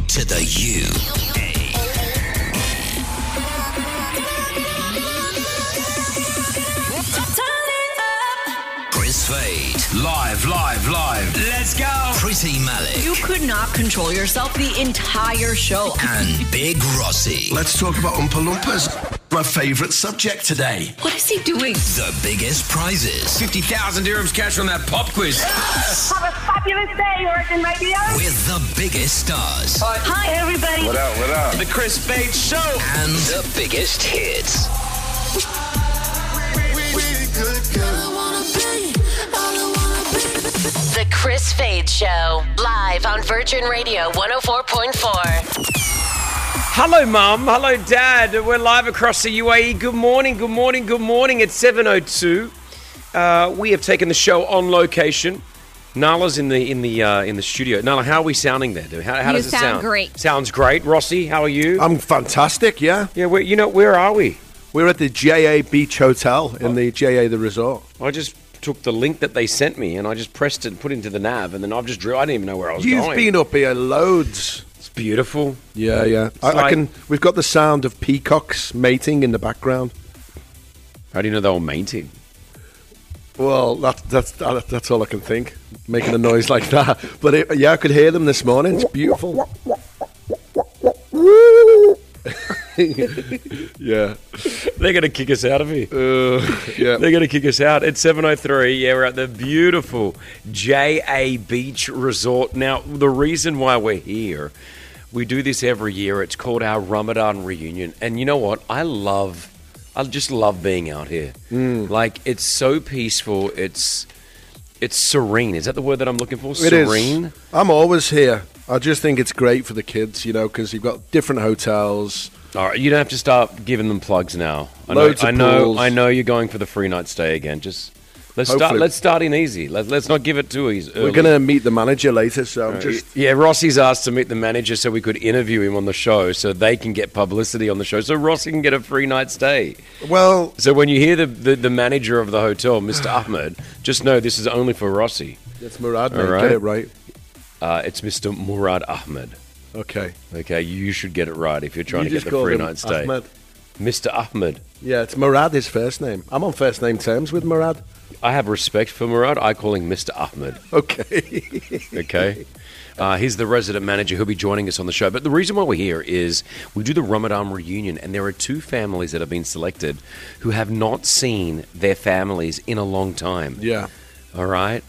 to the U. Chris Fade. Live. Let's go. Pretty Malik. You could not control yourself the entire show. And Big Rossi. Let's talk about Oompa Loompas. My favourite subject today. What is he doing? The biggest prizes. 50,000 dirhams cash on that pop quiz. Have a fabulous day, Virgin Radio. With the biggest stars. Hi, everybody. What up? The Chris Fade Show. And the biggest hits. The Chris Fade Show, live on Virgin Radio 104.4. Hello, Mum. Hello, Dad. We're live across the UAE. Good morning. It's 7:02. We have taken the show on location. Nala's in the studio. Nala, how are we sounding there? How does it sound? You sound great. Sounds great. Rossi, how are you? I'm fantastic, yeah. Yeah, where are we? We're at the JA Beach Hotel in the JA The Resort. I just took the link that they sent me and I just pressed it and put it into the nav and then I've just drew. I didn't even know where I was going. You've been up here loads. It's beautiful. Yeah. We've got the sound of peacocks mating in the background. How do you know they were mating? Well, that's all I can think. Making a noise like that. But I could hear them this morning. It's beautiful. Yeah. They're going to kick us out of here. Yeah. They're going to kick us out. It's 7:03. Yeah, we're at the beautiful JA Beach Resort. Now, the reason why we're here, we do this every year. It's called our Ramadan reunion. And you know what? I just love being out here. Like, it's so peaceful. It's serene. Is that the word that I'm looking for? Serene? It is. I'm always here. I just think it's great for the kids, because you've got different hotels. All right, you don't have to start giving them plugs now. Loads of pools. I know you're going for the free night stay again. Just let's start in easy. Let's not give it too easy. We're going to meet the manager later, so yeah. Rossi's asked to meet the manager so we could interview him on the show, so they can get publicity on the show, so Rossi can get a free night stay. Well, so when you hear the manager of the hotel, Mr. Ahmed, just know this is only for Rossi. It's Murad, mate. Right. Get it right. It's Mr. Murad Ahmed. Okay, you should get it right if you're trying to get the free night stay. Ahmed. Mr. Ahmed. Yeah, it's Murad, his first name. I'm on first name terms with Murad. I have respect for Murad. I call him Mr. Ahmed. Okay. He's the resident manager who'll be joining us on the show. But the reason why we're here is we do the Ramadan reunion, and there are two families that have been selected who have not seen their families in a long time. Yeah. All right?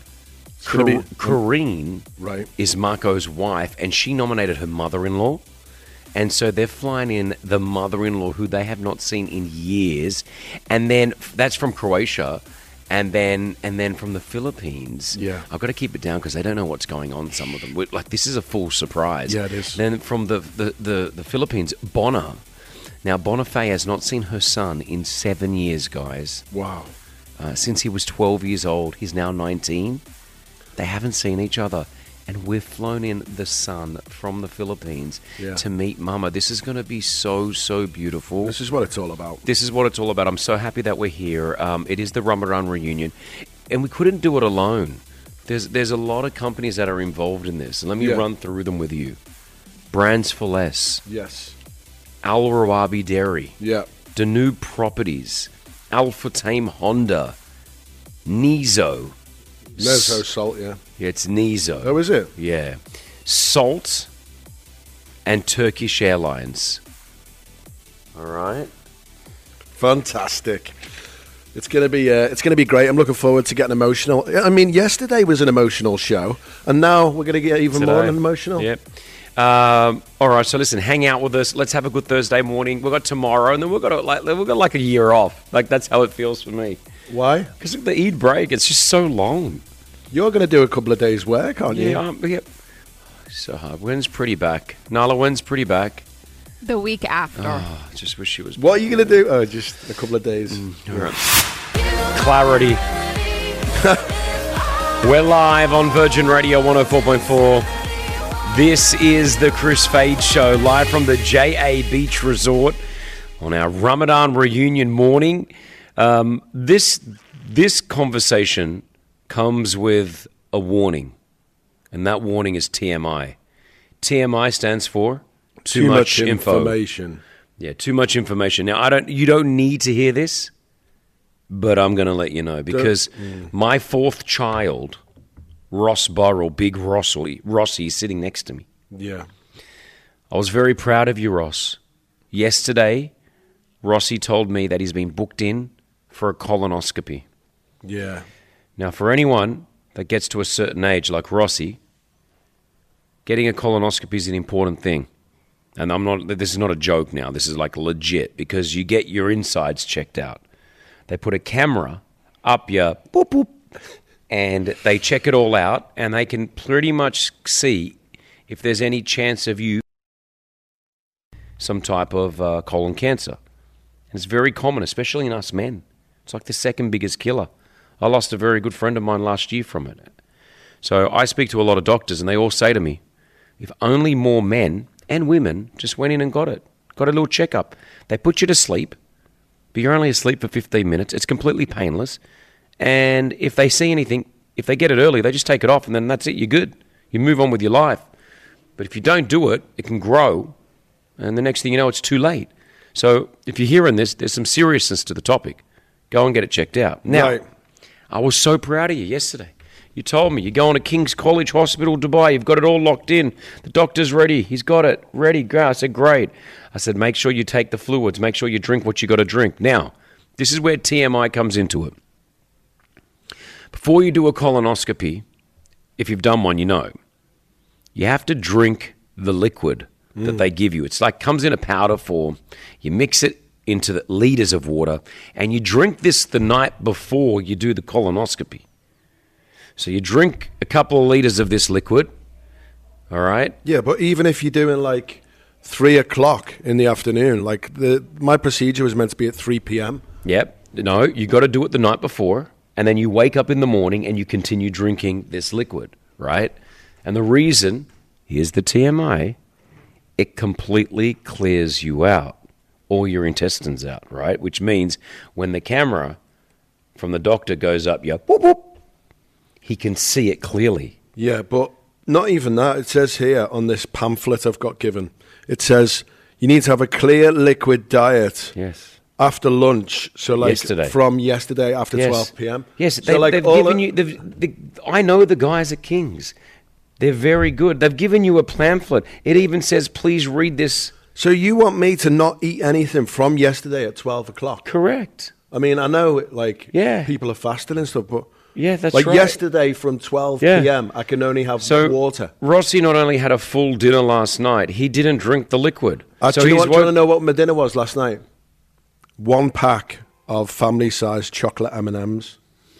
Corrine is Marco's wife, and she nominated her mother-in-law. And so they're flying in the mother-in-law who they have not seen in years. And then that's from Croatia. And then from the Philippines. Yeah. I've got to keep it down because they don't know what's going on, some of them. Like, this is a full surprise. Yeah, it is. Then from the Philippines, Bona. Now, Bonifay has not seen her son in 7 years, guys. Wow. Since he was 12 years old. He's now 19. They haven't seen each other. And we've flown in the son from the Philippines to meet Mama. This is going to be so, so beautiful. This is what it's all about. I'm so happy that we're here. It is the Ramadan reunion. And we couldn't do it alone. There's a lot of companies that are involved in this. And let me run through them with you. Brands for Less. Yes. Al Rawabi Dairy. Yeah. Danube Properties. Al Futtaim Honda. Nizo. Nezo Salt, yeah. Yeah, it's Nizo. Oh, is it? Yeah. Salt and Turkish Airlines. All right. Fantastic. It's gonna be great. I'm looking forward to getting emotional. I mean, yesterday was an emotional show, and now we're gonna get even more emotional. Yep. All right. So listen, hang out with us. Let's have a good Thursday morning. We've got tomorrow, and then we've got like a year off. Like, that's how it feels for me. Why? Because the Eid break, it's just so long. You're going to do a couple of days' work, aren't you? Yeah. So hard. When's Pretty back? Nala, when's Pretty back? The week after. Oh, I just wish she was. What are you going to do? Oh, just a couple of days. All right. Clarity. We're live on Virgin Radio 104.4. This is the Chris Fade Show, live from the JA Beach Resort on our Ramadan reunion morning. This conversation comes with a warning, and that warning is TMI. TMI stands for Too much information. Yeah, too much information. Now, you don't need to hear this, but I'm going to let you know because my fourth child, Ross Burrell, Big Rossi, is sitting next to me. Yeah. I was very proud of you, Ross. Yesterday, Rossi told me that he's been booked in for a colonoscopy. Yeah. Now, for anyone that gets to a certain age like Rossi, getting a colonoscopy is an important thing. And this is not a joke now. This is like legit because you get your insides checked out. They put a camera up your boop, boop, and they check it all out and they can pretty much see if there's any chance of you some type of colon cancer. And it's very common, especially in us men. It's like the second biggest killer. I lost a very good friend of mine last year from it. So I speak to a lot of doctors and they all say to me, if only more men and women just went in and got a little checkup. They put you to sleep, but you're only asleep for 15 minutes. It's completely painless. And if they see anything, if they get it early, they just take it off and then that's it, you're good. You move on with your life. But if you don't do it, it can grow and the next thing you know, it's too late. So if you're hearing this, there's some seriousness to the topic. Go and get it checked out. Now, right. I was so proud of you yesterday. You told me you're going to King's College Hospital, Dubai. You've got it all locked in. The doctor's ready. He's got it ready. Go. I said, great. I said, make sure you take the fluids. Make sure you drink what you got to drink. Now, this is where TMI comes into it. Before you do a colonoscopy, if you've done one, you know, you have to drink the liquid that they give you. It's like comes in a powder form. You mix it into the liters of water, and you drink this the night before you do the colonoscopy. So you drink a couple of liters of this liquid, all right? Yeah, but even if you're doing like 3 o'clock in the afternoon, like my procedure was meant to be at 3 p.m. Yep. No, you got to do it the night before, and then you wake up in the morning and you continue drinking this liquid, right? And the reason, here's the TMI, it completely clears you out, all your intestines out, right? Which means when the camera from the doctor goes up, you whoop, whoop, he can see it clearly. Yeah, but not even that. It says here on this pamphlet I've got given, it says you need to have a clear liquid diet. Yes. After lunch, so like from yesterday after 12 p.m. Yes, so they've given you. I know the guys at King's. They're very good. They've given you a pamphlet. It even says, please read this. So you want me to not eat anything from yesterday at 12 o'clock? Correct. I mean, I know like people are fasting and stuff, but yeah, that's like right. yesterday from 12 p.m. I can only have water. Rossi not only had a full dinner last night, he didn't drink the liquid. Do you want to know what my dinner was last night? 1 pack of family-sized chocolate M&Ms.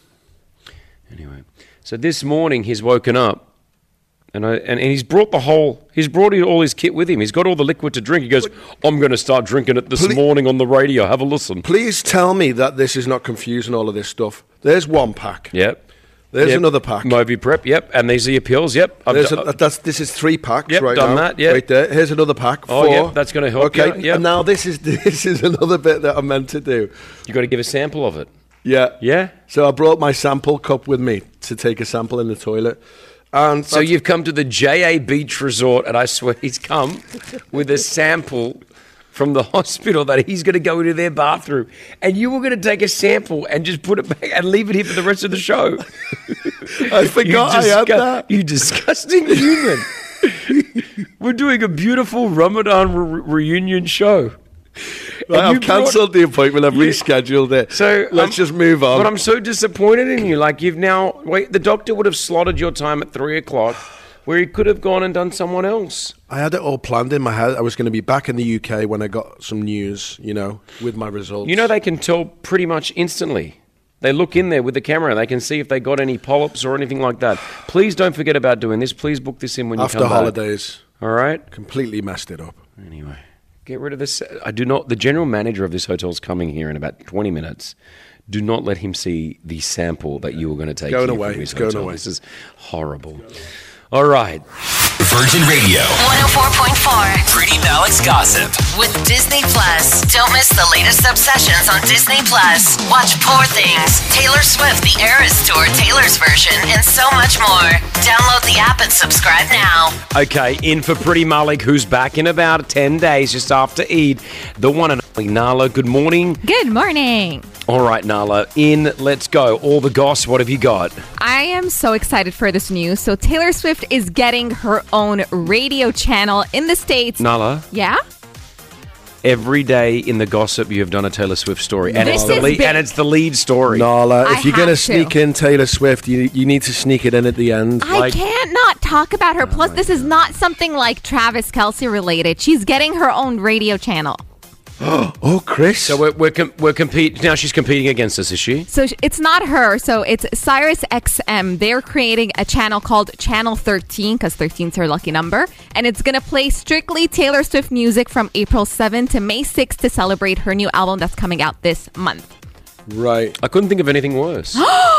Anyway, so this morning he's woken up and he's brought all his kit with him. He's got all the liquid to drink. He goes, I'm going to start drinking it this morning on the radio. Have a listen. Please tell me that this is not confusing all of this stuff. There's 1 pack. Yep. There's another pack. Moviprep, yep. And these are your pills, yep. This is 3 packs right now. Done that, yep. Right there. Here's another pack. 4. Oh, yeah, that's going to help you. Yep. And now this is another bit that I'm meant to do. You got to give a sample of it. Yeah. Yeah? So I brought my sample cup with me to take a sample in the toilet. And so you've come to the JA Beach Resort, and I swear he's come with a sample from the hospital that he's going to go into their bathroom, and you were going to take a sample and just put it back and leave it here for the rest of the show. I forgot I had that. You disgusting human. We're doing a beautiful Ramadan reunion show. Right, I've cancelled the appointment. I've rescheduled it. So let's just move on. But I'm so disappointed in you. Like the doctor would have slotted your time at 3 o'clock where he could have gone and done someone else. I had it all planned in my head. I was going to be back in the UK when I got some news, with my results. They can tell pretty much instantly. They look in there with the camera. They can see if they got any polyps or anything like that. Please don't forget about doing this. Please book this in when you come back. After holidays. All right? Completely messed it up. Anyway, get rid of this. The general manager of this hotel is coming here in about 20 minutes. Do not let him see the sample that you were going to take. Going away. It's going away. This is horrible. All right. Virgin Radio. 104.4. Pretty Malik's Gossip. With Disney Plus. Don't miss the latest obsessions on Disney Plus. Watch Poor Things, Taylor Swift, the Eras Tour, Taylor's version, and so much more. Download the app and subscribe now. Okay, in for Pretty Malik, who's back in about 10 days, just after Eid. The one and only Nala. Good morning. Good morning. All right, Nala, in, let's go. All the goss, what have you got? I am so excited for this news. So Taylor Swift is getting her own radio channel in the States. Nala? Yeah? Every day in the gossip, you have done a Taylor Swift story. And, This it's the, is lead, big. and it's the lead story. Nala, I if you're going to have to. sneak in Taylor Swift, you need to sneak it in at the end. I can't not talk about her. Plus, this is not something like Travis Kelce related. She's getting her own radio channel. Oh, Chris. So we're competing. Now she's competing against us, is she? So it's not her. So it's Sirius XM. They're creating a channel called Channel 13 because 13 is her lucky number. And it's going to play strictly Taylor Swift music from April 7 to May 6 to celebrate her new album that's coming out this month. Right. I couldn't think of anything worse.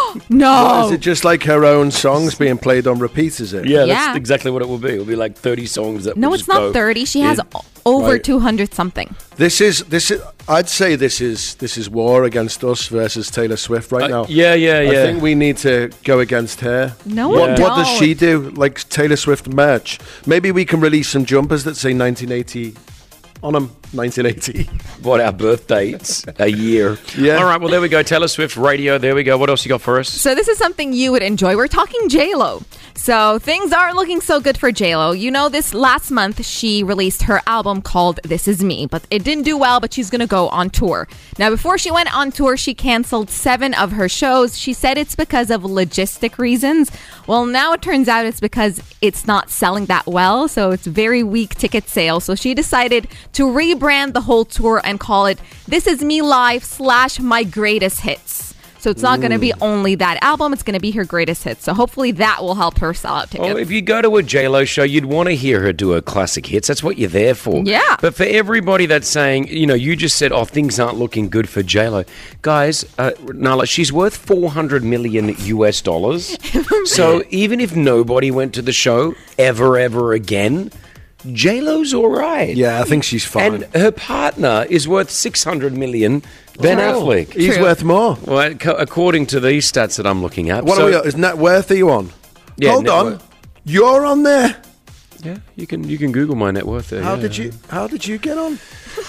No. Is it just like her own songs being played on repeat, is it? Yeah, Yeah. that's exactly what it will be. It'll be like 30 songs that No, will it's just not go 30. She has in. over Right. 200 something. This is I'd say this is war against us versus Taylor Swift right now. Yeah. I think we need to go against her. No, what, we what does don't. she do? Like Taylor Swift merch. Maybe we can release some jumpers that say 1980 on them. 1980. What, our birth dates? A year. Yeah. All right, well, there we go. Taylor Swift radio. There we go. What else you got for us? So this is something you would enjoy. We're talking J-Lo. So things aren't looking so good for J-Lo. You know, this last month, she released her album called This Is Me, but it didn't do well, but she's going to go on tour. Now, before she went on tour, she canceled 7 of her shows. She said it's because of logistic reasons. Well, now it turns out it's because it's not selling that well, so it's very weak ticket sales. So she decided to rebrand the whole tour and call it This Is Me Live / My Greatest Hits. So it's not going to be only that album, it's going to be her greatest hits. So hopefully that will help her sell out tickets. Well, if you go to a J-Lo show, you'd want to hear her do her classic hits. That's what you're there for. Yeah. But for everybody that's saying, you just said, things aren't looking good for J-Lo. Guys, Nala, she's worth $400 million US. So even if nobody went to the show ever again, J-Lo's all right. Yeah, I think she's fine. And her partner is worth $600 million, Ben Affleck. He's True. worth more. Well, according to these stats that I'm looking at. What are we? Is net worth are you on? Yeah, Hold net on. worth. You're on there. Yeah, you can Google my net worth there. How yeah. did you get on?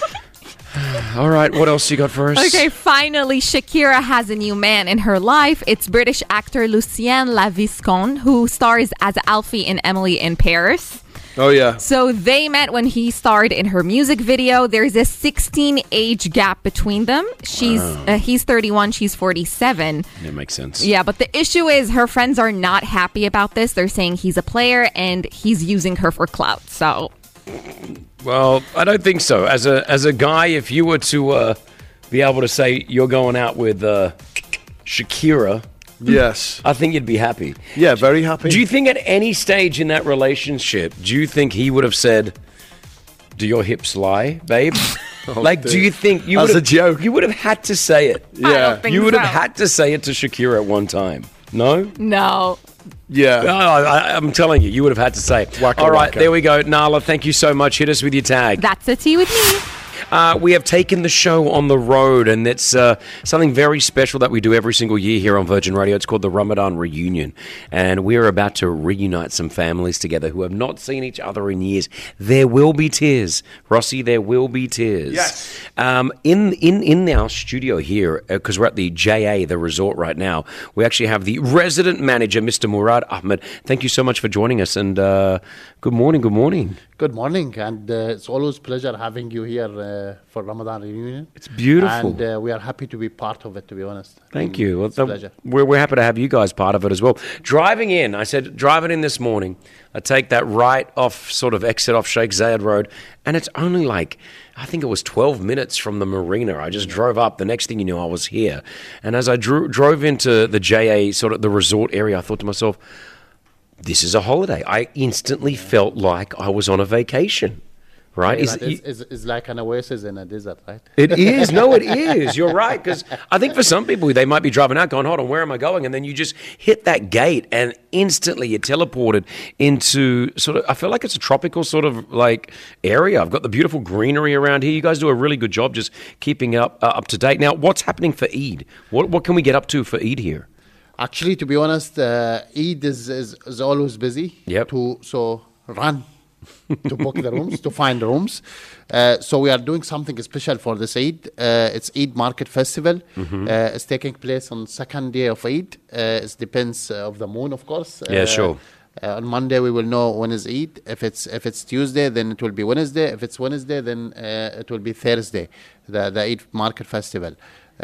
All right, what else you got for us? Okay, finally, Shakira has a new man in her life. It's British actor Lucien Laviscon, who stars as Alfie in Emily in Paris. Oh yeah. So they met when he starred in her music video. There's a 16 age gap between them. He's 31, she's 47. That makes sense. Yeah, but the issue is her friends are not happy about this. They're saying he's a player and he's using her for clout. So, Well, I don't think so. As a guy, if you were to be able to say you're going out with Shakira, Yes. I think you'd be happy. Yeah, very happy. Do you think at any stage in that relationship, do you think he would have said, "Do your hips lie, babe"? Do you think you As would a joke. You would have had to say it. I Yeah. don't think You would have so. had to say it to Shakira at one time. No? No. Yeah. No, I'm telling you, you would have had to say it. Waka All right, waka. there we go. Nala, thank you so much. Hit us with your tag. That's a tea with me. We have taken the show on the road, and it's something very special that we do every single year here on Virgin Radio. It's called the Ramadan Reunion, and we're about to reunite some families together who have not seen each other in years. There will be tears, Rossi. There will be tears. Yes. In our studio here, because we're at the JA, the resort right now, we actually have the resident manager, Mr. Murad Ahmed. Thank you so much for joining us, and good morning. Good morning. Good morning, and it's always a pleasure having you here for Ramadan reunion. It's beautiful. And we are happy to be part of it, to be honest. Thank you. Well, It's a pleasure. We're happy to have you guys part of it as well. Driving in this morning, I take that right off, sort of exit off Sheikh Zayed Road, and it's only like, I think it was 12 minutes from the marina. I just drove up. The next thing you know, I was here. And as I drove into the JA, sort of the resort area, I thought to myself, this is a holiday. I instantly felt like I was on a vacation. right? It's like an oasis in a desert, right? It is. No, it is. You're right. Because I think for some people, they might be driving out going, hold on, where am I going? And then you just hit that gate and instantly you're teleported into sort of, I feel like it's a tropical sort of like area. I've got the beautiful greenery around here. You guys do a really good job just keeping up to date. Now, what's happening for Eid? What can we get up to for Eid here? Actually, to be honest, Eid is always busy. Yep. So run to book the rooms, to find rooms. So we are doing something special for this Eid. It's Eid Market Festival. It's taking place on second day of Eid. It depends of the moon, of course. Yeah, sure. On Monday we will know when is Eid. If it's Tuesday, then it will be Wednesday. If it's Wednesday, then it will be Thursday. The Eid Market Festival.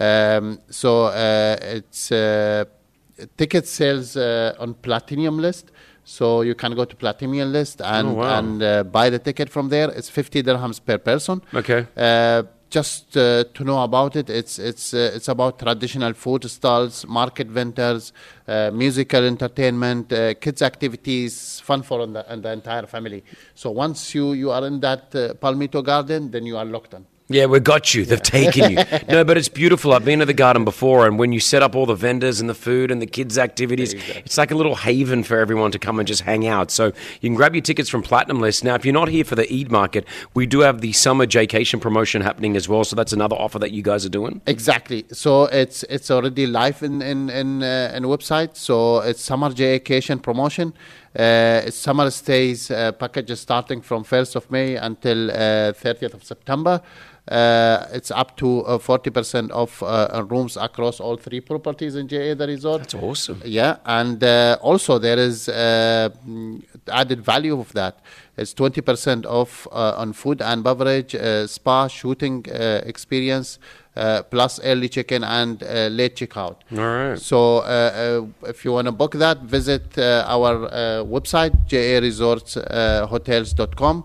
It's ticket sales on Platinum list. So you can go to Platinum list and buy the ticket from there. It's 50 dirhams per person. Okay. Just to know about it, it's about traditional food stalls, market vendors, musical entertainment, kids activities, fun for the entire family. So once you are in that Palmito Garden, then you are locked on. Yeah, we got you. They've taken you. No, but it's beautiful. I've been to the garden before, and when you set up all the vendors and the food and the kids' activities, it's like a little haven for everyone to come and just hang out. So you can grab your tickets from Platinum List. Now, if you're not here for the Eid market, we do have the summer Jaycation promotion happening as well. So that's another offer that you guys are doing. Exactly. So it's already live in website. So it's summer Jaycation promotion. It's summer stays packages starting from 1st of May until 30th of September. It's up to 40% off rooms across all 3 properties in JA the resort. That's awesome. Yeah, and also there is added value of that. It's 20% off on food and beverage, spa, shooting experience, plus early check-in and late check-out. All right. So if you want to book that, visit our website, jaresortshotels.com.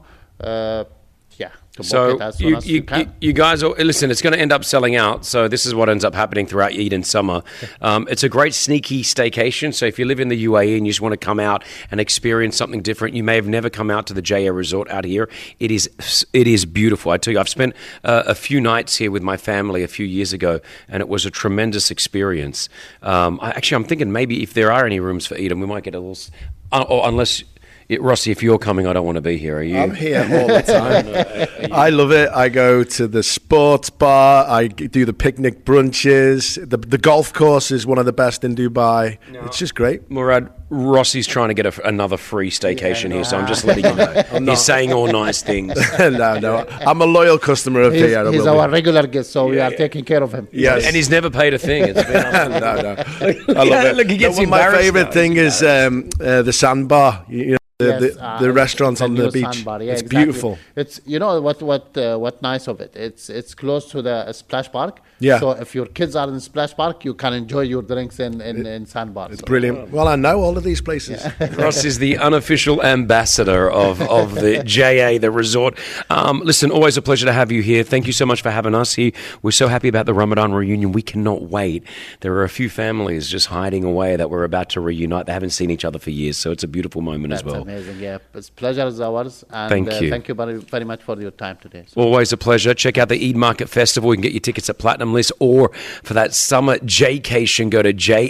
So you guys, listen, it's going to end up selling out. So this is what ends up happening throughout Eid and summer. It's a great sneaky staycation. So if you live in the UAE and you just want to come out and experience something different, you may have never come out to the JA Resort out here. It is beautiful. I tell you, I've spent a few nights here with my family a few years ago, and it was a tremendous experience. I'm thinking maybe if there are any rooms for Eid, we might get a little, unless... Rossi, if you're coming, I don't want to be here. Are you? I'm here all the time. I love it. I go to the sports bar. I do the picnic brunches. The golf course is one of the best in Dubai. No. It's just great. Murad, Rossi's trying to get another free staycation here, so I'm just letting you know. He's saying all nice things. No. I'm a loyal customer of PR. He's our regular guest, so we are taking care of him. Yes. And he's never paid a thing. It's been no. I love it. Look, he gets my favourite thing is the sandbar. You know, the restaurants on the beach. Sandbar. Yeah, it's exactly. beautiful. It's what nice of it. It's close to the splash park. Yeah. So if your kids are in splash park, you can enjoy your drinks in sandbar. It's brilliant. Well, I know all of these places. Yeah. Ross is the unofficial ambassador of the JA, the resort. Listen, always a pleasure to have you here. Thank you so much for having us here. We're so happy about the Ramadan reunion. We cannot wait. There are a few families just hiding away that we're about to reunite. They haven't seen each other for years, so it's a beautiful moment as well. Amazing, yeah. It's pleasure is ours. And thank you. Thank you very, very much for your time today. Always a pleasure. Check out the Eid Market Festival. You can get your tickets at Platinum List, or for that summer Jaycation, go to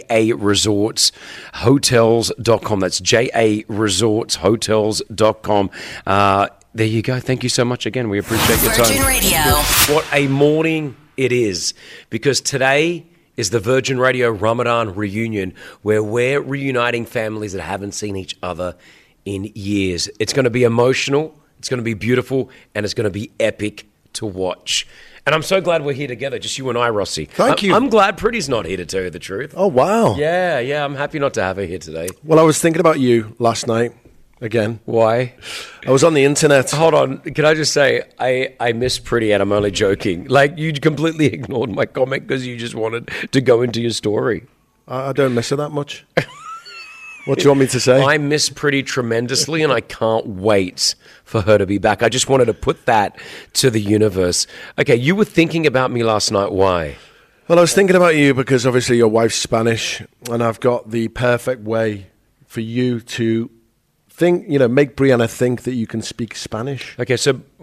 jaresortshotels.com. That's jaresortshotels.com. There you go. Thank you so much again. We appreciate your time. Virgin Radio. What a morning it is, because today is the Virgin Radio Ramadan reunion, where we're reuniting families that haven't seen each other in years. It's going to be emotional, it's going to be beautiful, and it's going to be epic to watch. And I'm so glad we're here together, just you and I, Rossi. Thank you. I'm glad Pretty's not here, to tell you the truth. Oh, wow. Yeah, I'm happy not to have her here today. Well, I was thinking about you last night. Again. Why? I was on the internet. Hold on. Can I just say, I miss Pretty, and I'm only joking. Like, you completely ignored my comment because you just wanted to go into your story. I don't miss her that much. What do you want me to say? I miss Pretty tremendously, and I can't wait for her to be back. I just wanted to put that to the universe. Okay, you were thinking about me last night. Why? Well, I was thinking about you because obviously your wife's Spanish, and I've got the perfect way for you to think, make Brianna think that you can speak Spanish. Okay, so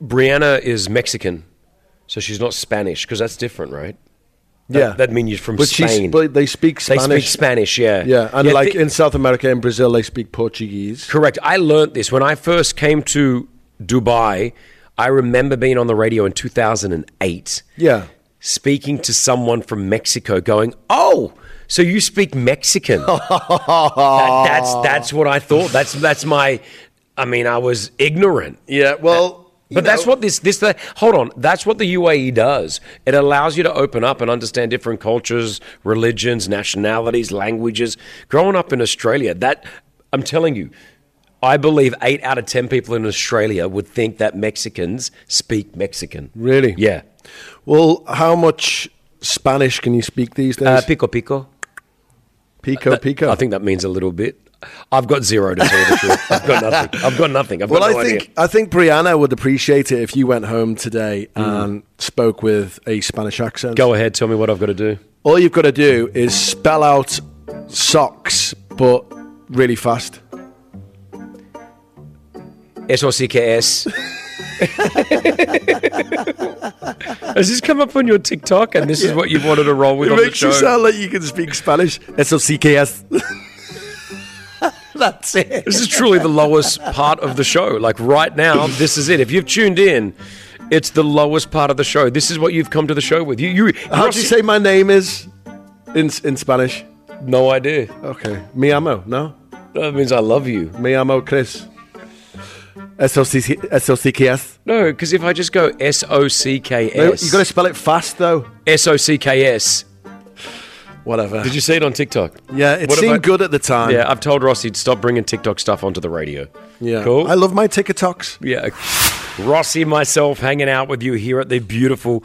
Brianna is Mexican, so she's not Spanish, because that's different, right? That means you're from Spain. But they speak Spanish. They speak Spanish, yeah. Yeah, and in South America, in Brazil, they speak Portuguese. Correct. I learned this. When I first came to Dubai, I remember being on the radio in 2008. Yeah. Speaking to someone from Mexico going, oh, so you speak Mexican. That's what I thought. That's my, I mean, I was ignorant. Yeah, well... But that's what hold on. That's what the UAE does. It allows you to open up and understand different cultures, religions, nationalities, languages. Growing up in Australia, I'm telling you, I believe 8 out of 10 people in Australia would think that Mexicans speak Mexican. Really? Yeah. Well, how much Spanish can you speak these days? Pico pico. Pico pico. I think that means a little bit. I've got zero to tell you the truth. I've got nothing. I think Brianna would appreciate it if you went home today and spoke with a Spanish accent. Go ahead, tell me what I've got to do. All you've got to do is spell out socks, but really fast. Eso sí que es. Has this come up on your TikTok and this is what you wanted to roll with on the show? It makes you sound like you can speak Spanish. Eso sí que es. That's it. This is truly the lowest part of the show. Like right now, this is it. If you've tuned in, it's the lowest part of the show. This is what you've come to the show with. How do you say my name is in Spanish? No idea. Okay. Mi amo, no? That means I love you. Mi amo Chris. Eso sí que es. No, because if I just go S-O-C-K-S. No, you got to spell it fast, though. S-O-C-K-S. Whatever. Did you see it on TikTok? Yeah, it seemed good at the time. Yeah, I've told Rossi to stop bringing TikTok stuff onto the radio. Yeah. Cool? I love my TikToks. Yeah. Rossi and myself hanging out with you here at the beautiful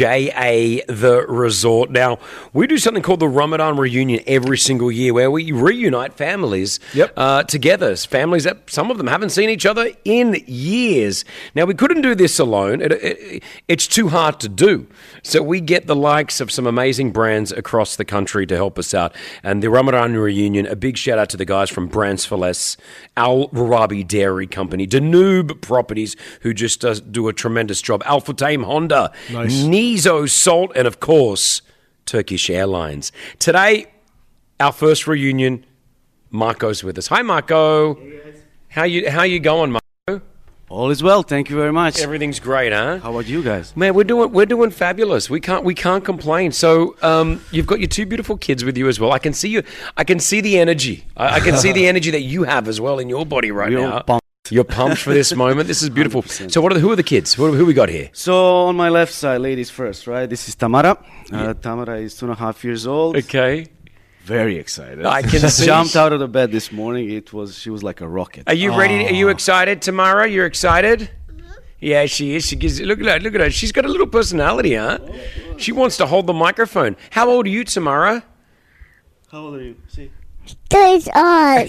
JA The Resort. Now, we do something called the Ramadan Reunion every single year where we reunite families together. Families that some of them haven't seen each other in years. Now, we couldn't do this alone. It's too hard to do. So we get the likes of some amazing brands across the country to help us out. And the Ramadan Reunion, a big shout out to the guys from Brands for Less, Al Rabi Dairy Company, Danube Properties, who just do a tremendous job. Al Futtaim Honda, nice. Nizo Salt, and of course, Turkish Airlines. Today, our first reunion, Marco's with us. Hi, Marco. Hey, guys. How you going, Marco? All is well, thank you very much. Everything's great, huh? How about you guys? Man, we're doing fabulous. We can't complain. So, you've got your 2 beautiful kids with you as well. I can see you. I can see the energy. I can see the energy that you have as well in your body right now. You're pumped for this moment. This is beautiful. 100%. So who are the kids? Who we got here? So on my left side, ladies first, right? This is Tamara. Tamara is 2.5 years old. Okay. Very excited. I can see. Jumped out of the bed this morning. She was like a rocket. Are you ready? Are you excited, Tamara? You're excited? Yeah, she is. She gives. Look at her. She's got a little personality, huh? She wants to hold the microphone. How old are you, Tamara? How old are you? See. 2 years old.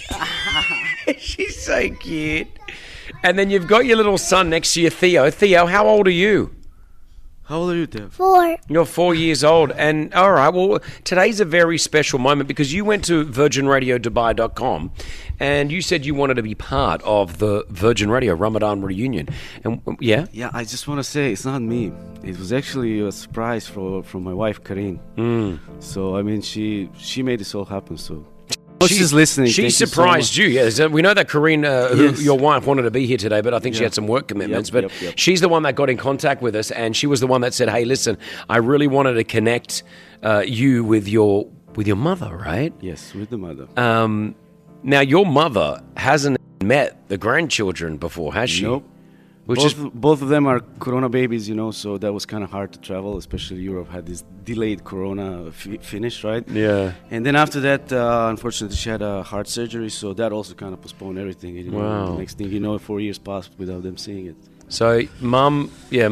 She's so cute. And then you've got your little son next to you, Theo. Theo, how old are you? How old are you, Theo? 4. You're 4 years old. And all right, well, today's a very special moment because you went to virginradiodubai.com and you said you wanted to be part of the Virgin Radio Ramadan Reunion. And yeah? Yeah, I just want to say it's not me. It was actually a surprise from my wife, Karine. So, I mean, she made this all happen, so... She's listening. She surprised you. Yes, we know that Karine, your wife, wanted to be here today, but I think she had some work commitments. But she's the one that got in contact with us, and she was the one that said, "Hey, listen, I really wanted to connect you with your mother, right?" Yes, with the mother. Now, your mother hasn't met the grandchildren before, has she? Nope. Both of them are Corona babies, so that was kind of hard to travel, especially Europe had this delayed Corona finish, right? Yeah. And then after that, unfortunately, she had a heart surgery, so that also kind of postponed everything. Wow. The next thing you know, 4 years passed without them seeing it. So, mum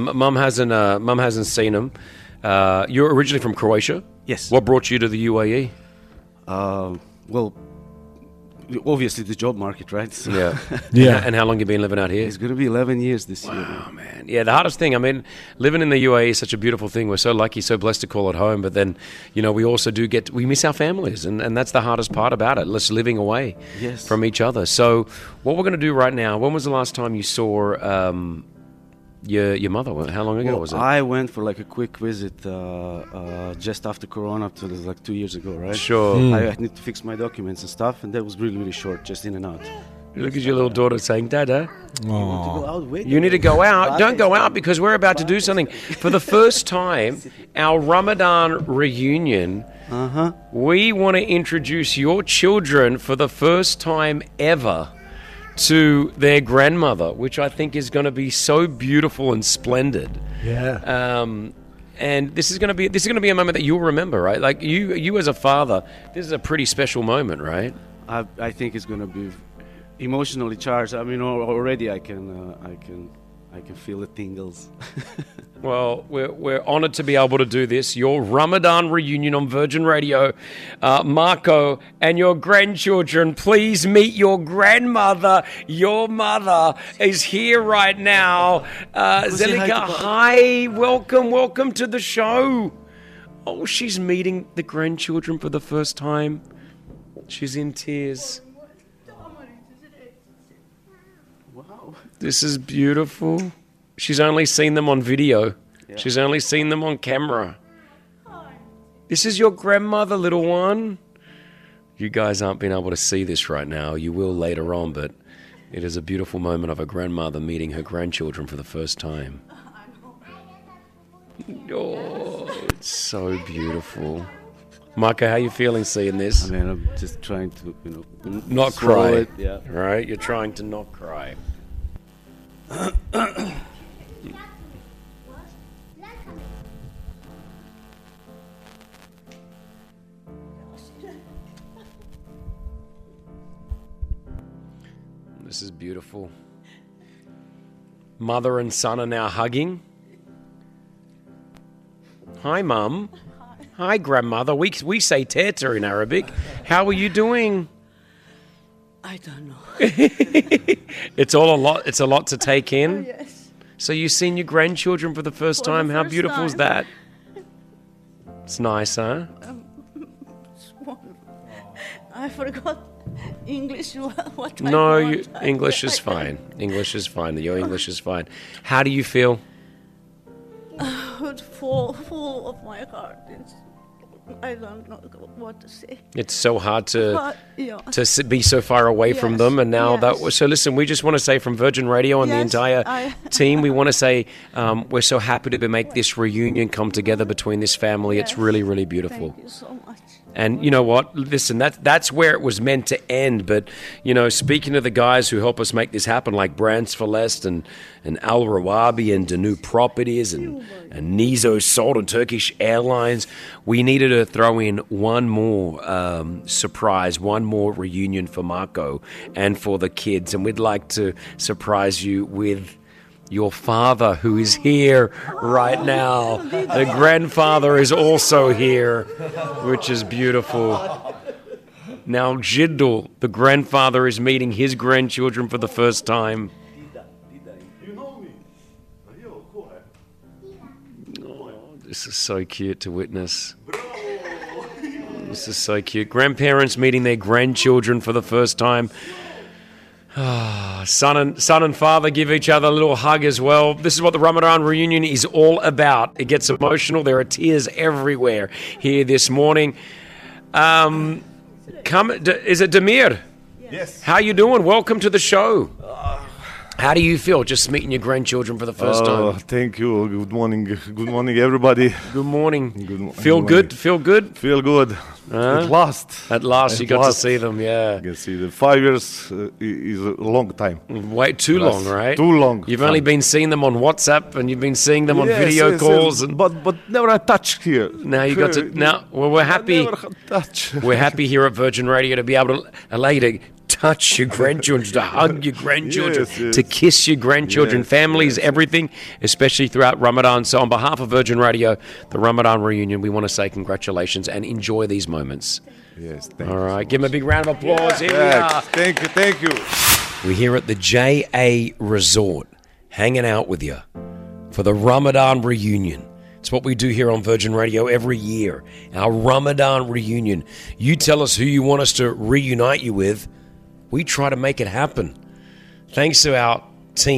hasn't seen them. You're originally from Croatia? Yes. What brought you to the UAE? Well, obviously the job market, right? So yeah. And how long you been living out here? It's going to be 11 years this year. Wow, man. Yeah, the hardest thing, I mean, living in the UAE is such a beautiful thing. We're so lucky, so blessed to call it home. But then, we also we miss our families. And that's the hardest part about it, just living away from each other. So what we're going to do right now, when was the last time you saw your mother? How long ago was it? I went for like a quick visit just after Corona, to like 2 years ago, right? Sure. I need to fix my documents and stuff, and that was really, really short, just in and out. Look at your little daughter saying, Dada, Oh. you need to go out. Don't go out because we're about to do something. For the first time, our Ramadan reunion, we want to introduce your children for the first time ever to their grandmother, which I think is going to be so beautiful and splendid. Yeah. And this is going to be a moment that you'll remember, right? Like you as a father, this is a pretty special moment, right? I think it's going to be emotionally charged. I mean, already I can feel the tingles. Well, we're honoured to be able to do this. Your Ramadan reunion on Virgin Radio. Marco and your grandchildren, please meet your grandmother. Your mother is here right now. Zenica, hi. Welcome to the show. Oh, she's meeting the grandchildren for the first time. She's in tears. Wow. This is beautiful. She's only seen them on video. Yeah. She's only seen them on camera. This is your grandmother, little one. You guys aren't being able to see this right now. You will later on, but it is a beautiful moment of a grandmother meeting her grandchildren for the first time. Oh, it's so beautiful. Micah, how are you feeling seeing this? I mean, I'm just trying to, not swallow cry. it, yeah. Right? You're trying to not cry. This is beautiful. Mother and son are now hugging. Hi, Mum. Hi, Grandmother. We say Teta in Arabic. How are you doing? I don't know. It's a lot to take in. Oh, yes. So you've seen your grandchildren for the first time. How beautiful is that? It's nice, huh? It's wonderful. I forgot English. What No, I want. English is fine. English is fine. Your English is fine. How do you feel? Full of my heart. I don't know what to say. It's so hard to Yeah. be so far away from them, and now so listen. We just want to say from Virgin Radio and the entire team, we want to say we're so happy to make this reunion come together between this family. It's really, really beautiful. Thank you so much. And you know what? Listen, that's where it was meant to end. But, speaking of the guys who help us make this happen, like Brands for Less and Al Rawabi and Danu Properties and Nizo Salt and Turkish Airlines, we needed to throw in one more surprise, one more reunion for Marco and for the kids. And we'd like to surprise you with your father, who is here right now. The grandfather is also here, which is beautiful. Now, Jiddle, the grandfather, is meeting his grandchildren for the first time. Oh, this is so cute to witness. This is so cute. Grandparents meeting their grandchildren for the first time. Son and father give each other a little hug as well. This is what the Ramadan reunion is all about. It gets emotional. There are tears everywhere here this morning. Is it Demir? Yes. How you doing? Welcome to the show. How do you feel just meeting your grandchildren for the first time? Thank you. Good morning. Good morning, everybody. Good morning. Feel good? Feel good? Feel good. At last. At last you got to see them, yeah. You can see the 5 years is a long time. Wait, too long, right? Too long. You've only been seeing them on WhatsApp and you've been seeing them on video calls. Yes. But never a touch here. Now you got to. Now, well, we're happy. Never a touch. We're happy here at Virgin Radio to be able to allow you to touch your grandchildren, to hug your grandchildren, to kiss your grandchildren, families, everything, especially throughout Ramadan. So on behalf of Virgin Radio, the Ramadan reunion, we want to say congratulations and enjoy these moments. Yes, all right, give them a big round of applause. Here we are. Thank you. We're here at the JA Resort, hanging out with you for the Ramadan reunion. It's what we do here on Virgin Radio every year, our Ramadan reunion. You tell us who you want us to reunite you with. We try to make it happen. Thanks to our team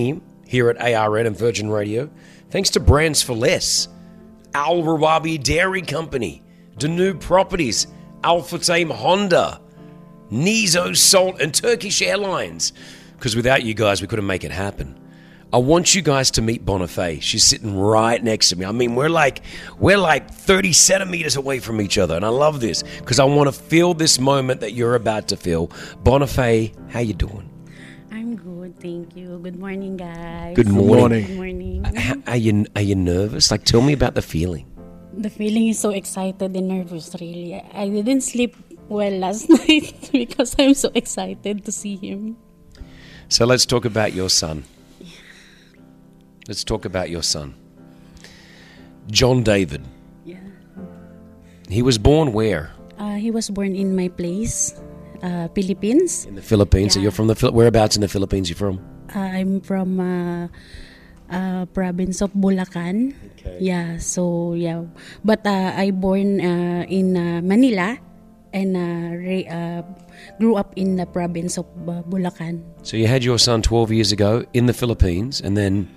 here at ARN and Virgin Radio. Thanks to Brands for Less, Al Rawabi Dairy Company, Danube Properties, Alpha Team Honda, Nizo Salt and Turkish Airlines. Because without you guys, we couldn't make it happen. I want you guys to meet Bonifay. She's sitting right next to me. I mean, we're like 30 centimeters away from each other, and I love this because I want to feel this moment that you're about to feel. Bonifay, how you doing? I'm good, thank you. Good morning, guys. Good morning. Good morning. Are you nervous? Like, tell me about the feeling. The feeling is so excited and nervous, really. I didn't sleep well last night because I'm so excited to see him. So let's talk about your son. Let's talk about your son. John David. Yeah. He was born where? He was born in my place, Philippines. In the Philippines. So Yeah. you're from whereabouts in the Philippines you from? I'm from province of Bulacan. Okay. Yeah, so yeah. But I born in Manila and grew up in the province of Bulacan. So you had your son 12 years ago in the Philippines, and then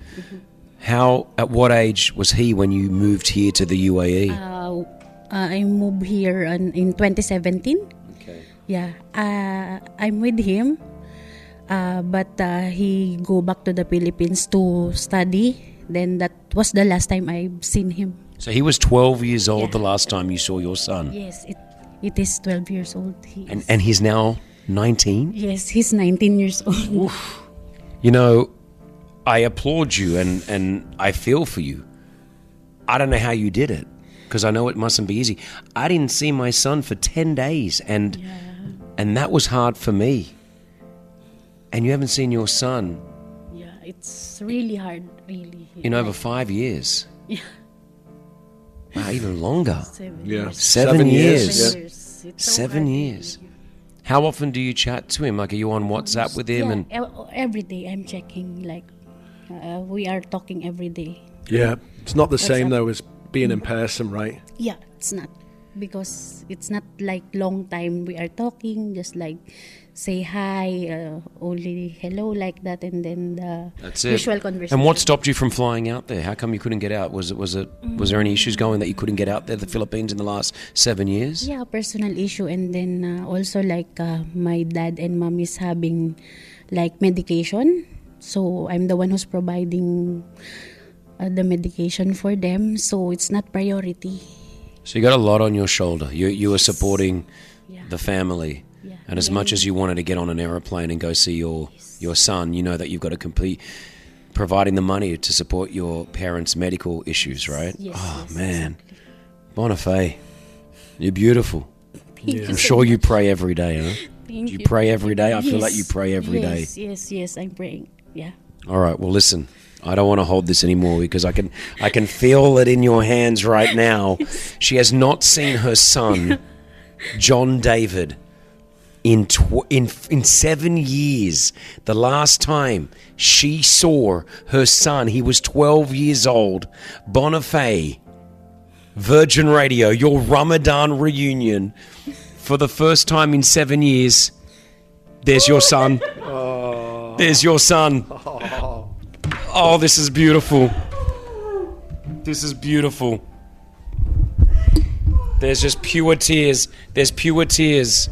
at what age was he when you moved here to the UAE? I moved here in 2017. Okay. Yeah, I'm with him, but he go back to the Philippines to study. Then that was the last time I've seen him. So he was 12 years old Yeah. the last time you saw your son? Yes, it is 12 years old. And he's now 19? Yes, he's 19 years old. You know, I applaud you and I feel for you. I don't know how you did it because I know it mustn't be easy. I didn't see my son for 10 days and that was hard for me. And you haven't seen your son Yeah, it's really hard, really. in over 5 years. Yeah. Wow, even longer. 7 Yeah. years. 7 years. 7 years. It's so 7 hard, years. How often do you chat to him? Like, are you on WhatsApp with him? Yeah, And every day I'm checking. Like, we are talking every day. Yeah, it's not the What's same up? though as being in person, right? Yeah, it's not, because it's not like long time we are talking. Just like say hi, only hello like that, and then the that's it. usual conversation. And what stopped you from flying out there? How come you couldn't get out? Was there any issues going that you couldn't get out there, the Philippines, in the last 7 years? Yeah, personal issue, and then also like my dad and mom is having like medication, so I'm the one who's providing the medication for them. So it's not priority. So you got a lot on your shoulder. You were supporting the family, and as much as you wanted to get on an aeroplane and go see your son, you know that you've got to complete providing the money to support your parents' medical issues, right? Yes, oh yes, man, Bonifay, you're beautiful. Thank you I'm so sure you much. pray every day, huh? Thank you pray every day? I feel Yes, like you pray every day. Yes, I'm praying. Yeah. All right. Well, listen. I don't want to hold this anymore because I can feel it in your hands right now. She has not seen her son, John David, in 7 years. The last time she saw her son, he was 12 years old. Bonifay, Virgin Radio, your Ramadan reunion for the first time in 7 years. There's your son. There's your son. Oh, this is beautiful. This is beautiful. There's just pure tears. There's pure tears.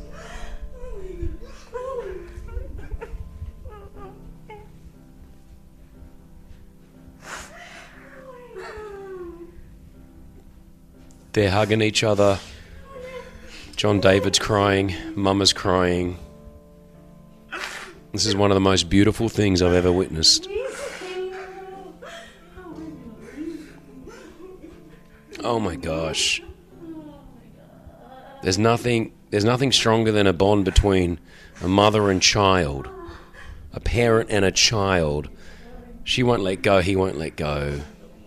They're hugging each other. John David's crying. Mama's crying. This is one of the most beautiful things I've ever witnessed. Oh my gosh. There's nothing stronger than a bond between a mother and child, a parent and a child. She won't let go, he won't let go.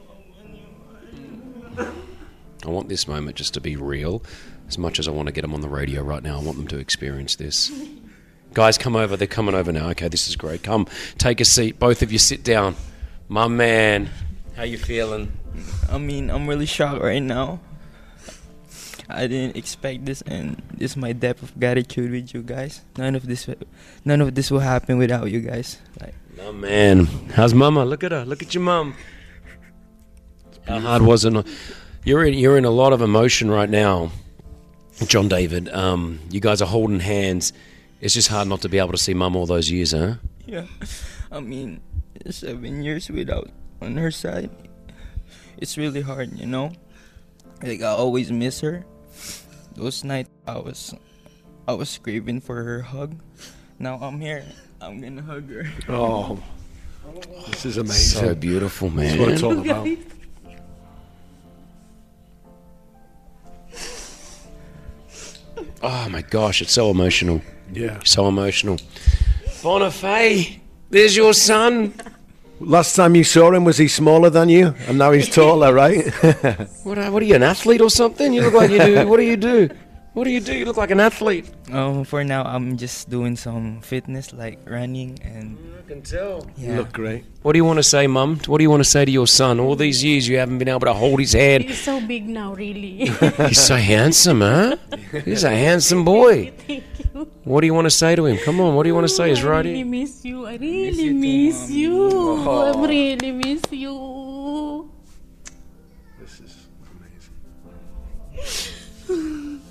I want this moment just to be real. As much as I want to get them on the radio right now, I want them to experience this. Guys, come over. They're coming over now. Okay, this is great. Come, take a seat. Both of you sit down. My man, how you feeling? I mean, I'm really shocked right now. I didn't expect this, and this is my depth of gratitude with you guys. None of this will happen without you guys. Like, Oh, man. How's Mama? Look at her. Look at your mum. How hard was it? You're in a lot of emotion right now, John David. You guys are holding hands. It's just hard not to be able to see Mum all those years, huh? Yeah. I mean, 7 years without on her side. It's really hard, you know? Like, I always miss her. Those nights, I was craving for her hug. Now I'm here. I'm gonna hug her. Oh, this is amazing. So beautiful, man. That's what it's all about. Oh my gosh, it's so emotional. Yeah. So emotional. Bonifay, there's your son. Last time you saw him, was he smaller than you? And now he's taller, right? What are you, an athlete or something? You look like you do. What do you do? What do you do? You look like an athlete. For now, I'm just doing some fitness, like running and... I can tell. Yeah. You look great. What do you want to say, Mum? What do you want to say to your son? All these years you haven't been able to hold his hand. He's so big now, really. He's so handsome, huh? He's a handsome boy. Thank you. What do you want to say to him? Come on, what do you want to say? He's right I really here. miss you. I really miss you. Oh. I really miss you. This is amazing.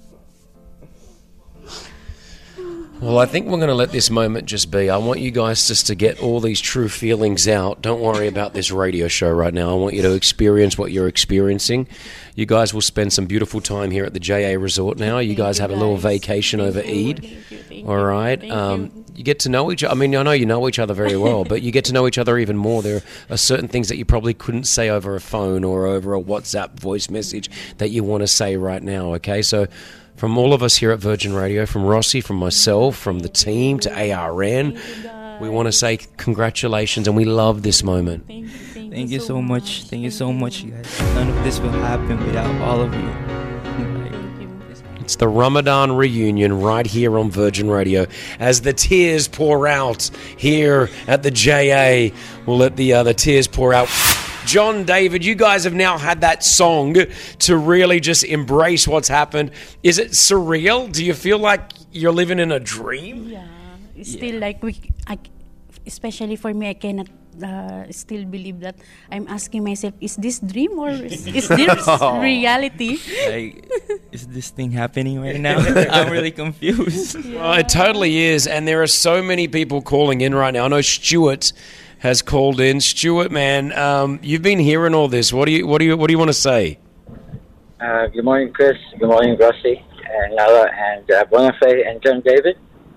Well, I think we're going to let this moment just be. I want you guys just to get all these true feelings out. Don't worry about this radio show right now. I want you to experience what you're experiencing. You guys will spend some beautiful time here at the JA Resort now. You guys have a little vacation over Eid. All right. You get to know each other. I mean, I know you know each other very well, but you get to know each other even more. There are certain things that you probably couldn't say over a phone or over a WhatsApp voice message that you want to say right now, okay? So from all of us here at Virgin Radio, from Rossi, from myself, from the team to ARN, we want to say congratulations and we love this moment. Thank you so much. Thank you so much, you guys. None of this will happen without all of you. It's the Ramadan reunion right here on Virgin Radio. As the tears pour out here at the JA, we'll let the tears pour out. John David, you guys have now had that song to really just embrace what's happened. Is it surreal? Do you feel like you're living in a dream? Yeah, it's still like especially for me, I cannot still believe that I'm asking myself, is this dream or is this reality? Like, is this thing happening right now? I'm really confused. Yeah. Well, it totally is, and there are so many people calling in right now. I know Stuart has called in. Stuart, man, you've been hearing all this. What do you want to say? Good morning, Chris. Good morning, Rossi and Nala and Bonifay and John David.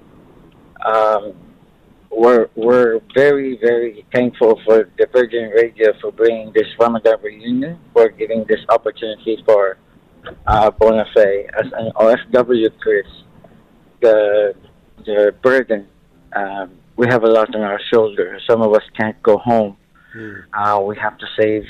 We're very, very thankful for the Virgin Radio for bringing this Ramadan reunion, for giving this opportunity for Bonifay as an OFW, Chris. The burden, we have a lot on our shoulders. Some of us can't go home. We have to save.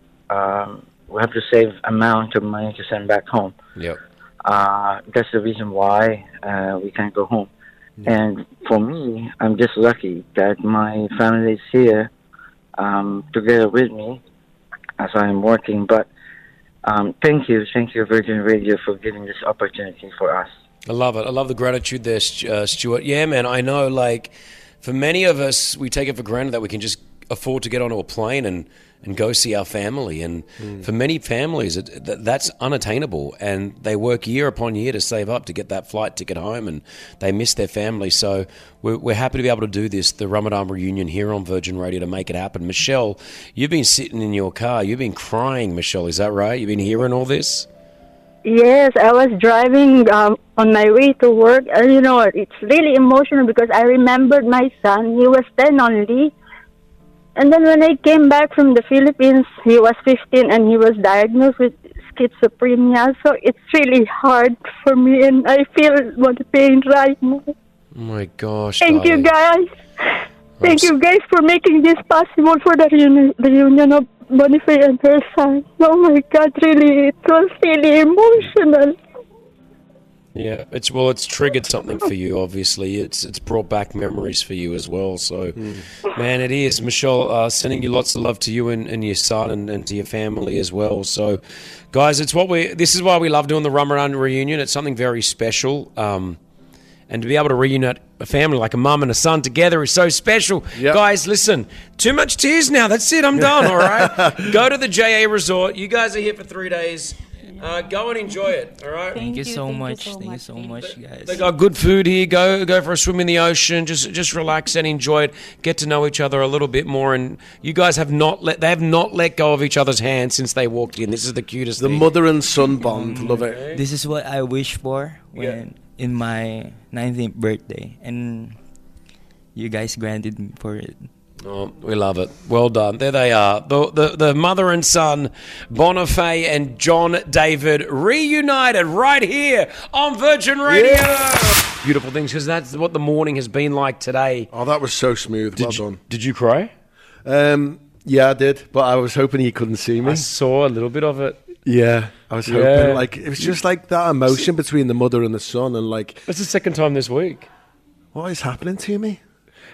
We have to save amount of money to send back home. Yep. That's the reason why we can't go home. And for me, I'm just lucky that my family is here together with me as I'm working. But thank you, Virgin Radio, for giving this opportunity for us. I love it. I love the gratitude there, Stuart. Yeah, man, I know, like, for many of us, we take it for granted that we can just afford to get onto a plane and go see our family. And for many families, that's unattainable. And they work year upon year to save up to get that flight ticket home, and they miss their family. So we're happy to be able to do this, the Ramadan reunion here on Virgin Radio, to make it happen. Michelle, you've been sitting in your car. You've been crying, Michelle. Is that right? You've been hearing all this? Yes, I was driving on my way to work. And you know, it's really emotional because I remembered my son. He was 10 only. And then when I came back from the Philippines, he was 15 and he was diagnosed with schizophrenia. So it's really hard for me and I feel the pain right now. Oh my gosh. Thank darling. you guys. Thank you guys for making this possible for the reunion of Bonifay and her son. Oh my God, really, it was really emotional. Yeah, it's triggered something for you. Obviously, it's brought back memories for you as well. So, man, it is. Michelle, sending you lots of love to you and your son and to your family as well. So, guys, this is why we love doing the Ramadan reunion. It's something very special, and to be able to a family like a mum and a son together is so special. Yep. Guys, listen, too much tears now. That's it. I'm done, all right? Go to the JA Resort. You guys are here for 3 days. Go and enjoy it, all right? Thank you so much. Thank you so much, guys. They got good food here. Go for a swim in the ocean. Just relax and enjoy it. Get to know each other a little bit more. And you guys have not let go of each other's hands since they walked in. This is the cutest thing. The mother and son bond. Love it. This is what I wish for in my 19th birthday, and you guys granted me for it. Oh, we love it. Well done. There they are. The mother and son, Bonifay and John David, reunited right here on Virgin Radio. Yeah. Beautiful things, because that's what the morning has been like today. Oh, that was so smooth. Well done. Did you cry? Yeah, I did, but I was hoping he couldn't see me. I saw a little bit of it. Yeah, I was hoping. Like, it was just like that emotion between the mother and the son, and like... It's the second time this week. What is happening to me?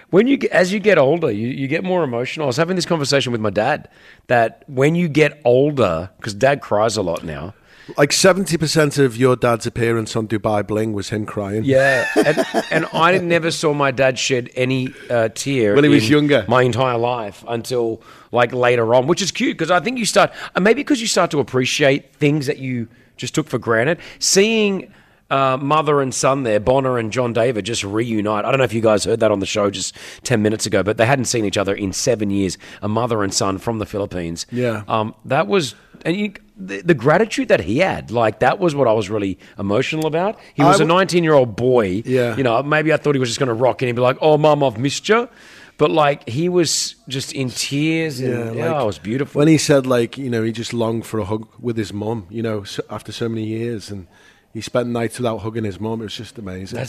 As you get older, you get more emotional. I was having this conversation with my dad that when you get older, because Dad cries a lot now. Like 70% of your dad's appearance on Dubai Bling was him crying. Yeah, and I never saw my dad shed any tear when he was younger. My entire life until like later on, which is cute because I think you start, maybe because you start to appreciate things that you just took for granted. Seeing mother and son there, Bonner and John David, just reunite. I don't know if you guys heard that on the show just 10 minutes ago, but they hadn't seen each other in 7 years. A mother and son from the Philippines. Yeah. That was... And the gratitude that he had, like, that was what I was really emotional about. He was a 19-year-old boy. Yeah. You know, maybe I thought he was just going to rock and he'd be like, oh, Mum, I've missed you. But, like, he was just in tears. And, it was beautiful. When he said, like, you know, he just longed for a hug with his mum, you know, after so many years. And he spent nights without hugging his mum. It was just amazing.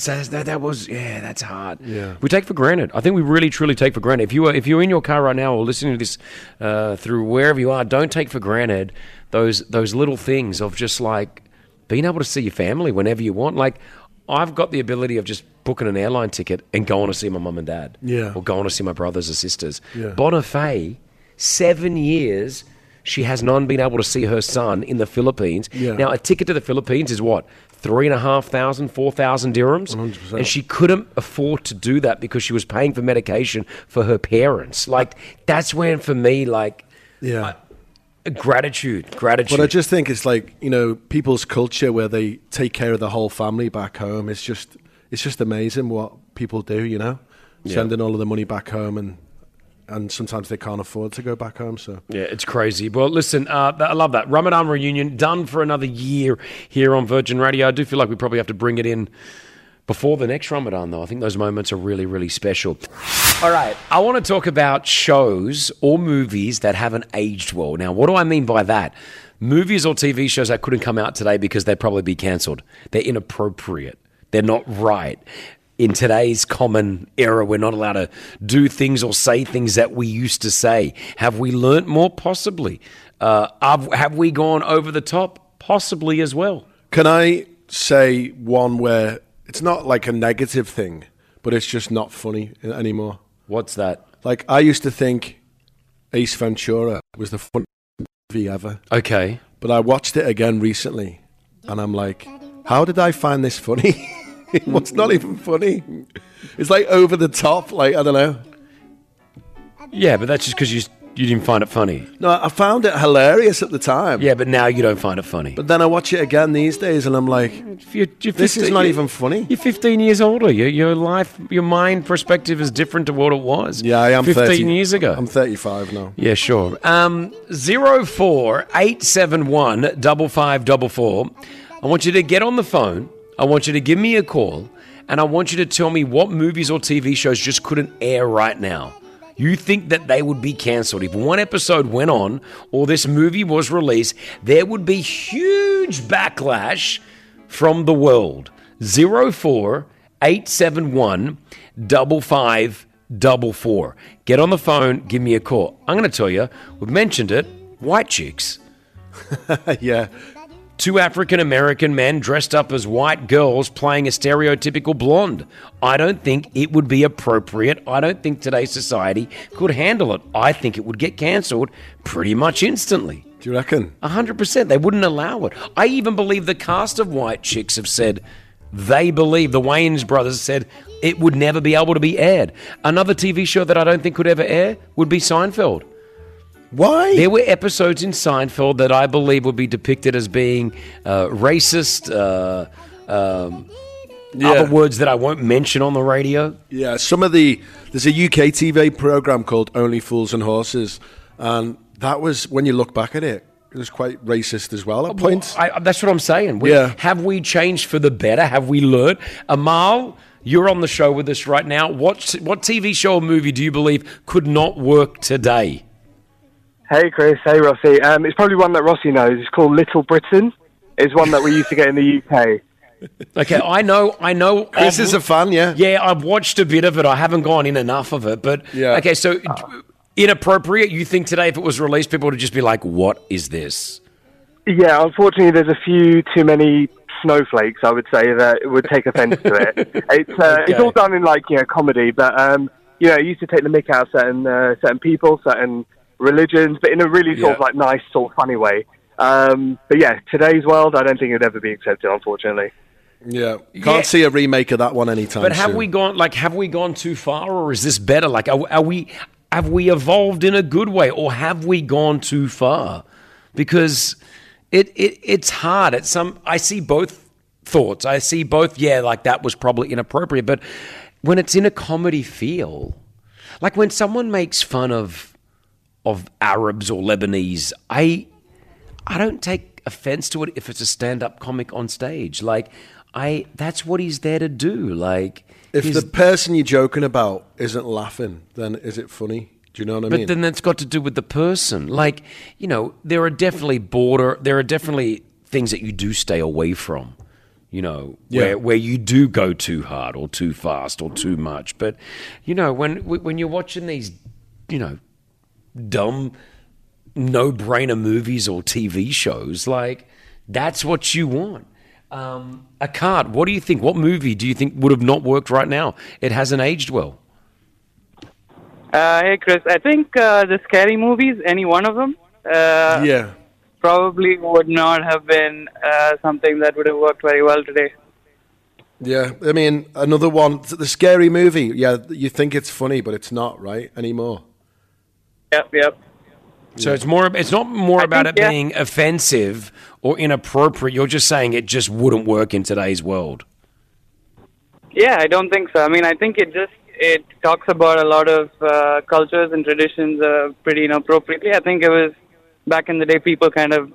That's hard. Yeah. We take for granted. I think we really, truly take for granted. If you're in your car right now or listening to this through wherever you are, don't take for granted those little things of just like being able to see your family whenever you want. Like, I've got the ability of just booking an airline ticket and going to see my mum and dad. Yeah. Or going to see my brothers or sisters. Yeah. Bonifay, 7 years... She has not been able to see her son in the Philippines. Yeah. Now, a ticket to the Philippines is what? 3,500, 4,000 dirhams? 100%. And she couldn't afford to do that because she was paying for medication for her parents. Like, that's when, for me, like... Yeah. Gratitude. But I just think it's like, you know, people's culture where they take care of the whole family back home. It's just amazing what people do, you know? Yeah. Sending all of the money back home and sometimes they can't afford to go back home. So yeah, it's crazy. Well, listen, I love that. Ramadan reunion done for another year here on Virgin Radio. I do feel like we probably have to bring it in before the next Ramadan, though. I think those moments are really, really special. All right, I want to talk about shows or movies that haven't aged well. Now, what do I mean by that? Movies or TV shows that couldn't come out today because they'd probably be cancelled. They're inappropriate. They're not right. In today's common era, we're not allowed to do things or say things that we used to say. Have we learnt more? Possibly. Have we gone over the top? Possibly as well. Can I say one where it's not like a negative thing, but it's just not funny anymore? What's that? Like, I used to think Ace Ventura was the funniest movie ever. Okay. But I watched it again recently, and I'm like, how did I find this funny? It's not even funny. It's like over the top, like, I don't know. Yeah, but that's just because you didn't find it funny. No, I found it hilarious at the time. Yeah, but now you don't find it funny. But then I watch it again these days and I'm like, this is not even funny. You're 15 years older. Your life, your mind perspective is different to what it was. Yeah, I am 15 years ago. I'm 35 now. Yeah, sure. 04871 5544. I want you to get on the phone. I want you to give me a call, and I want you to tell me what movies or TV shows just couldn't air right now. You think that they would be cancelled. If one episode went on or this movie was released, there would be huge backlash from the world. 04871 5544. Get on the phone, give me a call. I'm going to tell you, we've mentioned it, white chicks. Yeah. Two African-American men dressed up as white girls playing a stereotypical blonde. I don't think it would be appropriate. I don't think today's society could handle it. I think it would get cancelled pretty much instantly. Do you reckon? 100%. They wouldn't allow it. I even believe the cast of White Chicks have said, they believe, the Wayans brothers said, it would never be able to be aired. Another TV show that I don't think could ever air would be Seinfeld. Why? There were episodes in Seinfeld that I believe would be depicted as being racist, other words that I won't mention on the radio. Yeah, there's a UK TV program called Only Fools and Horses, and that was, when you look back at it, it was quite racist as well at points. That's what I'm saying. Yeah. Have we changed for the better? Have we learned? Amal, you're on the show with us right now. What TV show or movie do you believe could not work today? Hey, Chris. Hey, Rossi. It's probably one that Rossi knows. It's called Little Britain. It's one that we used to get in the UK. Okay, I know. Chris is a fan, yeah? Yeah, I've watched a bit of it. I haven't gone in enough of it. But, okay, so inappropriate, you think today if it was released, people would just be like, what is this? Yeah, unfortunately, there's a few too many snowflakes, I would say, that would take offence to it. It's all done in, comedy, but, it used to take the mick out of certain people, certain religions, but in a really sort of nice, sort of funny way. But yeah, today's world, I don't think it would ever be accepted, unfortunately. Yeah, can't see a remake of that one anytime soon. But have we gone too far, or is this better? Like, have we evolved in a good way, or have we gone too far? Because it's hard. I see both thoughts. I see both. Yeah, like that was probably inappropriate. But when it's in a comedy feel, like when someone makes fun of Arabs or Lebanese, I don't take offense to it if it's a stand-up comic on stage. Like, that's what he's there to do. Like, if the person you're joking about isn't laughing, then is it funny? Do you know what I mean? But then that's got to do with the person. Like, there are definitely things that you do stay away from. Where you do go too hard or too fast or too much. But when you're watching these, dumb, no-brainer movies or TV shows, like, that's what you want. Akkad, what do you think? What movie do you think would have not worked right now? It hasn't aged well. Hey, Chris. I think the scary movies, any one of them, probably would not have been something that would have worked very well today. Yeah, I mean, another one, the Scary Movie. Yeah, you think it's funny, but it's not, right, anymore. Yep. So it's not more about it being offensive or inappropriate. You're just saying it just wouldn't work in today's world. Yeah, I don't think so. I mean, I think it talks about a lot of cultures and traditions pretty inappropriately. I think it was back in the day, people kind of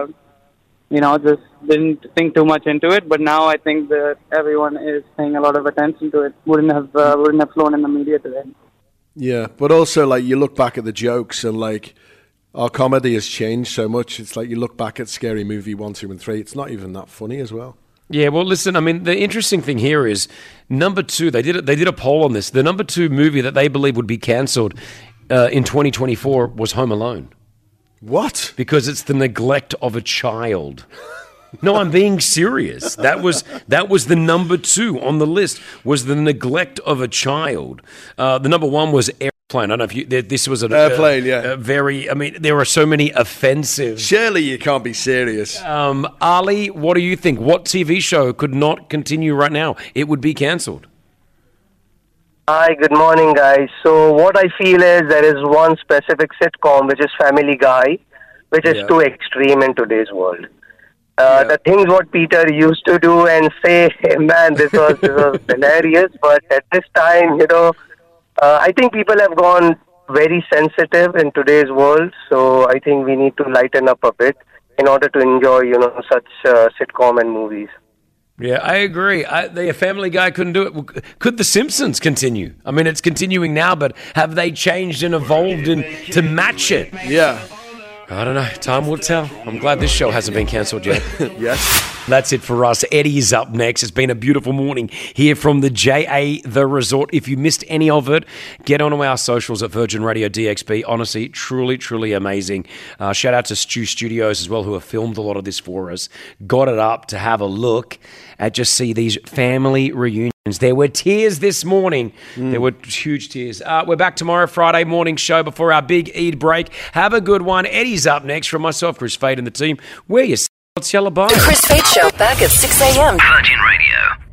just didn't think too much into it. But now I think that everyone is paying a lot of attention to it. Wouldn't have flown in the media today. Yeah, but also, like, you look back at the jokes and, like, our comedy has changed so much. It's like you look back at Scary Movie 1, 2, and 3. It's not even that funny as well. Yeah, well, listen, I mean, the interesting thing here is number 2, they did a poll on this. The number 2 movie that they believe would be cancelled in 2024 was Home Alone. What? Because it's the neglect of a child. No, I'm being serious. That was the number 2 on the list, was the neglect of a child. The number 1 was Airplane. I don't know if this was an Airplane, there are so many offensive. Surely you can't be serious. Ali, what do you think? What TV show could not continue right now? It would be cancelled. Hi, good morning, guys. So what I feel is there is one specific sitcom, which is Family Guy, which is too extreme in today's world. The things what Peter used to do and say, hey, man, this was hilarious. But at this time, I think people have gone very sensitive in today's world. So I think we need to lighten up a bit in order to enjoy, such sitcom and movies. Yeah, I agree. The Family Guy couldn't do it. Could The Simpsons continue? I mean, it's continuing now, but have they changed and evolved to match it? Yeah. I don't know. Time will tell. I'm glad this show hasn't been cancelled yet. Yes. That's it for us. Eddie's up next. It's been a beautiful morning here from the JA The Resort. If you missed any of it, get onto our socials at Virgin Radio DXB. Honestly, truly, truly amazing. Shout out to Stu Studios as well, who have filmed a lot of this for us. Got it up to have a look at just see these family reunions. There were tears this morning. There were huge tears. We're back tomorrow, Friday morning show before our big Eid break. Have a good one. Eddie's up next from myself, Chris Fade, and the team. Wear your It's Yellow Bye. The Chris Fade Show back at 6 a.m. Virgin Radio.